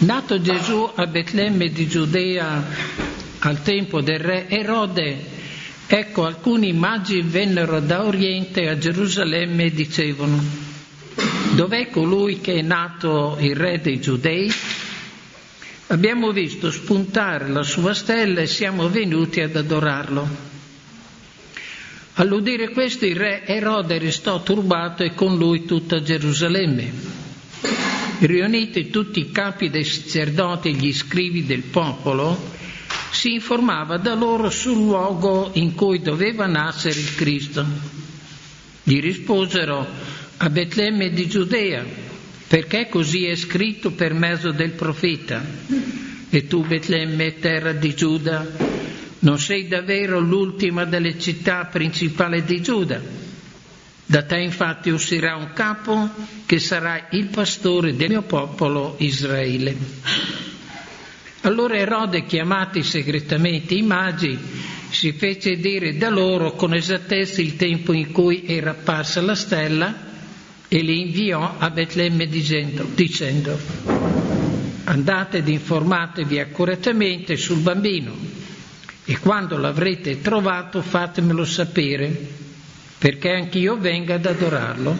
Nato Gesù a Betlemme di Giudea al tempo del re Erode, ecco alcuni magi vennero da Oriente a Gerusalemme e dicevano: dov'è colui che è nato il re dei Giudei? Abbiamo visto spuntare la sua stella e siamo venuti ad adorarlo. All'udire questo il re Erode restò turbato e con lui tutta Gerusalemme. Riuniti tutti i capi dei sacerdoti e gli scribi del popolo, si informava da loro sul luogo in cui doveva nascere il Cristo. Gli risposero: a Betlemme di Giudea, perché così è scritto per mezzo del profeta: e tu, Betlemme, terra di Giuda, non sei davvero l'ultima delle città principali di Giuda. Da te infatti uscirà un capo che sarà il pastore del mio popolo Israele. Allora Erode, chiamati segretamente i magi, si fece dire da loro con esattezza il tempo in cui era apparsa la stella e li inviò a Betlemme dicendo: andate ed informatevi accuratamente sul bambino e quando l'avrete trovato fatemelo sapere, perché anch'io venga ad adorarlo.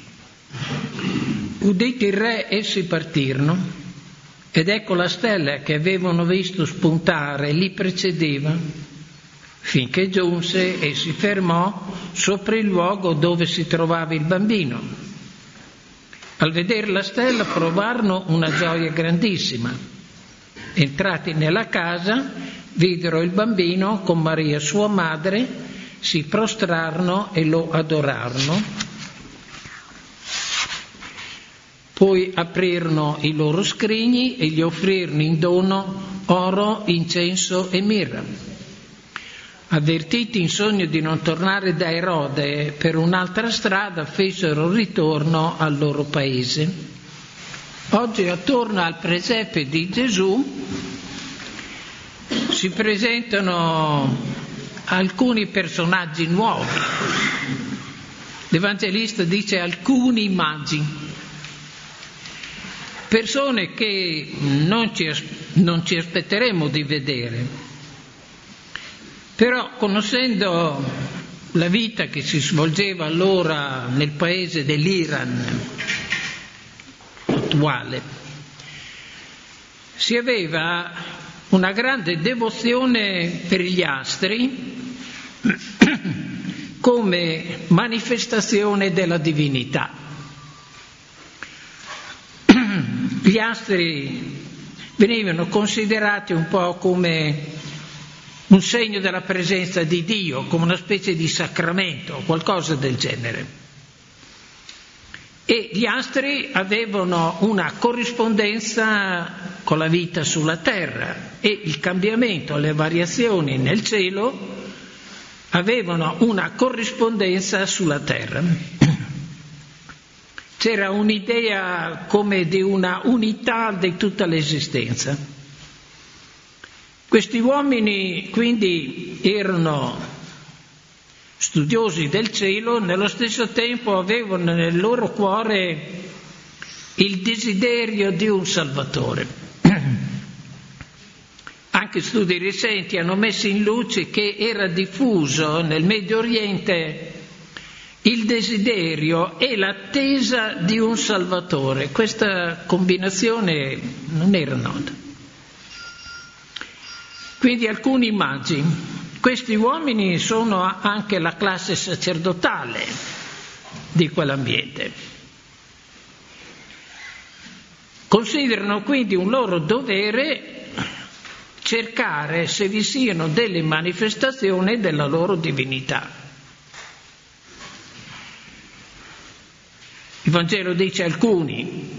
Udito il re, essi partirono, ed ecco la stella che avevano visto spuntare li precedeva, finché giunse e si fermò sopra il luogo dove si trovava il bambino. Al vedere la stella provarono una gioia grandissima. Entrati nella casa, videro il bambino con Maria sua madre, si prostrarono e lo adorarono. Poi aprirono i loro scrigni e gli offrirono in dono oro, incenso e mirra. Avvertiti in sogno di non tornare da Erode per un'altra strada, fecero ritorno al loro paese. Oggi, attorno al presepe di Gesù, si presentano alcuni personaggi nuovi. L'Evangelista dice alcuni magi, persone che non ci aspetteremo di vedere, però conoscendo la vita che si svolgeva allora nel paese dell'Iran attuale, si aveva una grande devozione per gli astri come manifestazione della divinità. Gli astri venivano considerati un po' come un segno della presenza di Dio, come una specie di sacramento, qualcosa del genere. E gli astri avevano una corrispondenza con la vita sulla terra e il cambiamento, le variazioni nel cielo avevano una corrispondenza sulla terra. C'era un'idea come di una unità di tutta l'esistenza. Questi uomini quindi erano studiosi del cielo, nello stesso tempo avevano nel loro cuore il desiderio di un Salvatore. Anche studi recenti hanno messo in luce che era diffuso nel Medio Oriente il desiderio e l'attesa di un Salvatore. Questa combinazione non era nota. Quindi alcuni magi. Questi uomini sono anche la classe sacerdotale di quell'ambiente. Considerano quindi un loro dovere cercare se vi siano delle manifestazioni della loro divinità. Il Vangelo dice alcuni.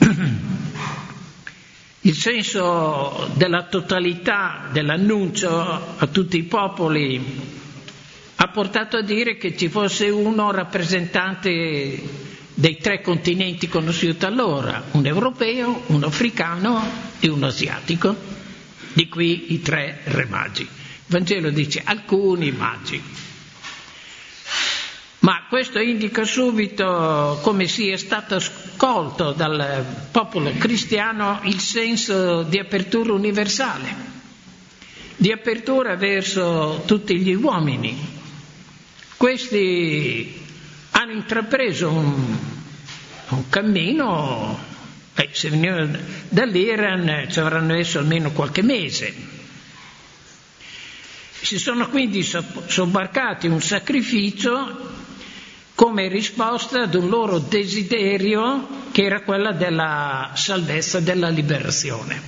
Il senso della totalità dell'annuncio a tutti i popoli ha portato a dire che ci fosse uno rappresentante dei 3 continenti conosciuti allora, un europeo, un africano e un asiatico, di qui i 3 re magi. Il Vangelo dice alcuni magi. Ma questo indica subito come sia stata colto dal popolo cristiano il senso di apertura universale, di apertura verso tutti gli uomini. Questi hanno intrapreso un cammino, se venivano dall'Iran ci avranno messo almeno qualche mese. Si sono quindi sobbarcati un sacrificio come risposta ad un loro desiderio che era quella della salvezza, della liberazione.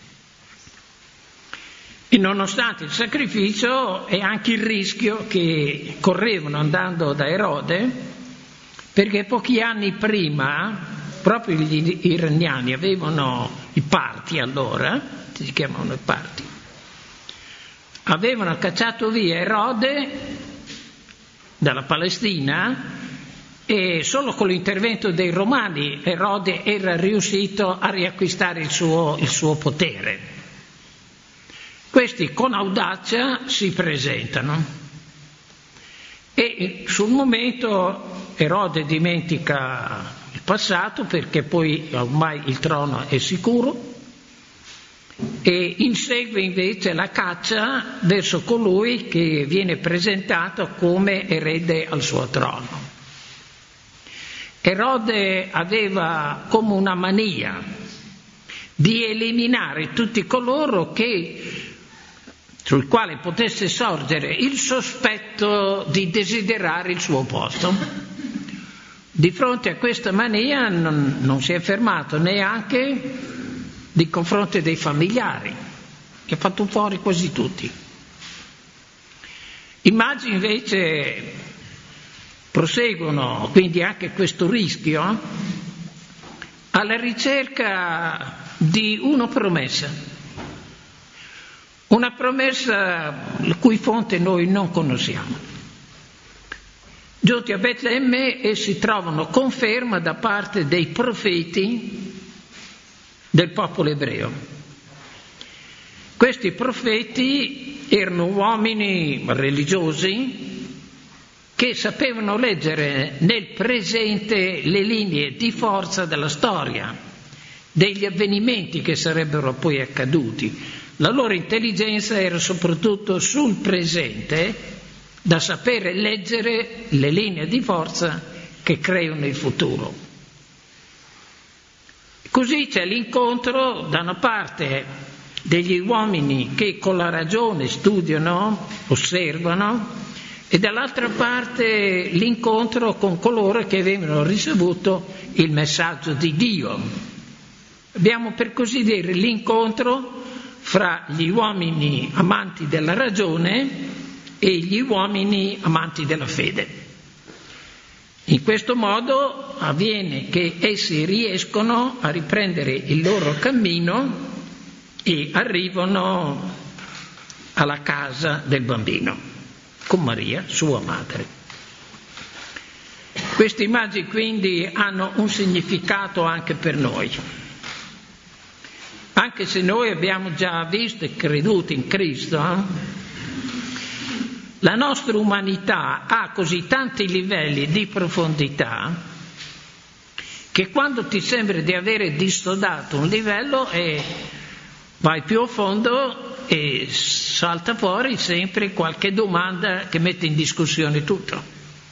E nonostante il sacrificio e anche il rischio che correvano andando da Erode, perché pochi anni prima proprio gli iraniani avevano i parti, allora si chiamavano i parti, avevano cacciato via Erode dalla Palestina, e solo con l'intervento dei Romani Erode era riuscito a riacquistare il suo potere. Questi con audacia si presentano e sul momento Erode dimentica il passato, perché poi ormai il trono è sicuro, e insegue invece la caccia verso colui che viene presentato come erede al suo trono. Erode aveva come una mania di eliminare tutti coloro sul quale potesse sorgere il sospetto di desiderare il suo posto. Di fronte a questa mania non si è fermato neanche di confronto dei familiari, che ha fatto fuori quasi tutti. I magi invece proseguono quindi anche questo rischio alla ricerca di una promessa la cui fonte noi non conosciamo. Giunti a Betlemme essi trovano conferma da parte dei profeti del popolo ebreo. Questi profeti erano uomini religiosi che sapevano leggere nel presente le linee di forza della storia, degli avvenimenti che sarebbero poi accaduti. La loro intelligenza era soprattutto sul presente, da sapere leggere le linee di forza che creano il futuro. Così c'è l'incontro da una parte degli uomini che con la ragione studiano, osservano, e dall'altra parte l'incontro con coloro che avevano ricevuto il messaggio di Dio. Abbiamo, per così dire, l'incontro fra gli uomini amanti della ragione e gli uomini amanti della fede. In questo modo avviene che essi riescono a riprendere il loro cammino e arrivano alla casa del bambino con Maria, sua madre. Questi magi quindi hanno un significato anche per noi. Anche se noi abbiamo già visto e creduto in Cristo, la nostra umanità ha così tanti livelli di profondità che quando ti sembra di avere dissodato un livello vai più a fondo e salta fuori sempre qualche domanda che mette in discussione tutto.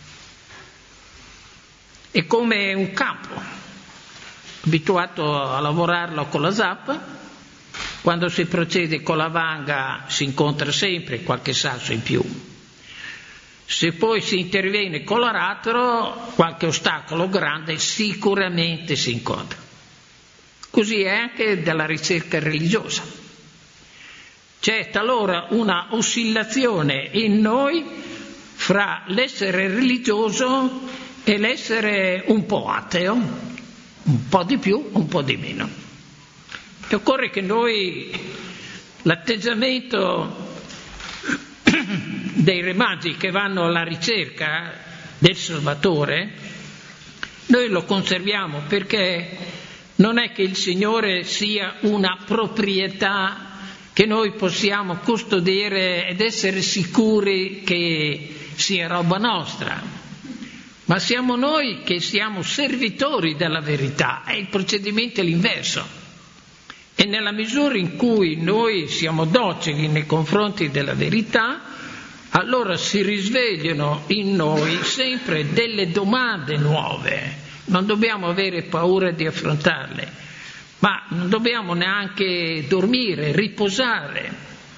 È come un capo abituato a lavorarlo con la zappa, quando si procede con la vanga si incontra sempre qualche sasso in più. Se poi si interviene con l'aratro, qualche ostacolo grande sicuramente si incontra. Così è anche della ricerca religiosa. C'è talora una oscillazione in noi fra l'essere religioso e l'essere un po' ateo, un po' di più, un po' di meno. E occorre che noi l'atteggiamento dei re magi che vanno alla ricerca del Salvatore, noi lo conserviamo, perché non è che il Signore sia una proprietà che noi possiamo custodire ed essere sicuri che sia roba nostra. ma siamo noi che siamo servitori della verità, e il procedimento è l'inverso. E nella misura in cui noi siamo docili nei confronti della verità, allora si risvegliano in noi sempre delle domande nuove. Non dobbiamo avere paura di affrontarle, ma non dobbiamo neanche dormire, riposare.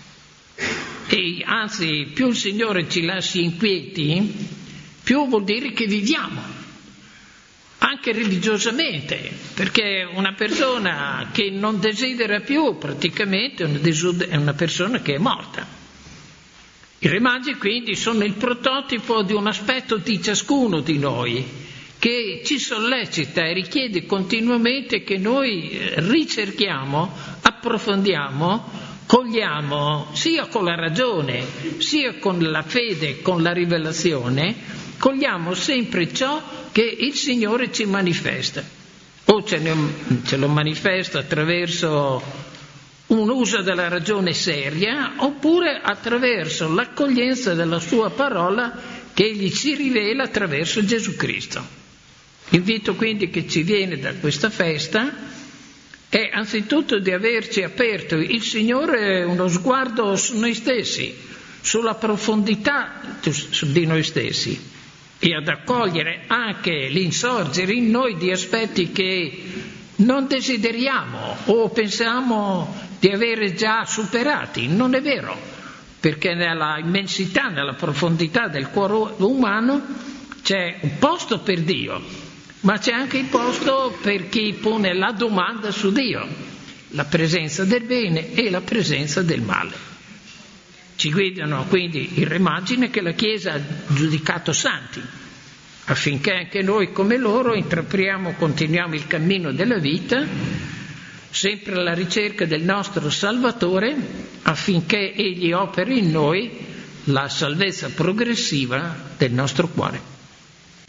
E anzi, più il Signore ci lasci inquieti, più vuol dire che viviamo, anche religiosamente, perché una persona che non desidera più praticamente è una persona che è morta. I Re Magi quindi sono il prototipo di un aspetto di ciascuno di noi, che ci sollecita e richiede continuamente che noi ricerchiamo, approfondiamo, cogliamo sia con la ragione, sia con la fede, con la rivelazione, cogliamo sempre ciò che il Signore ci manifesta. O ce lo manifesta attraverso un uso della ragione seria, oppure attraverso l'accoglienza della sua parola che Egli ci rivela attraverso Gesù Cristo. L'invito quindi che ci viene da questa festa è anzitutto di averci aperto il Signore uno sguardo su noi stessi, sulla profondità di noi stessi, e ad accogliere anche l'insorgere in noi di aspetti che non desideriamo o pensiamo di avere già superati. Non è vero, perché nella immensità, nella profondità del cuore umano c'è un posto per Dio, ma c'è anche il posto per chi pone la domanda su Dio, la presenza del bene e la presenza del male. Ci guidano quindi i Re Magi che la Chiesa ha giudicato santi, affinché anche noi come loro continuiamo il cammino della vita, sempre alla ricerca del nostro Salvatore, affinché Egli operi in noi la salvezza progressiva del nostro cuore.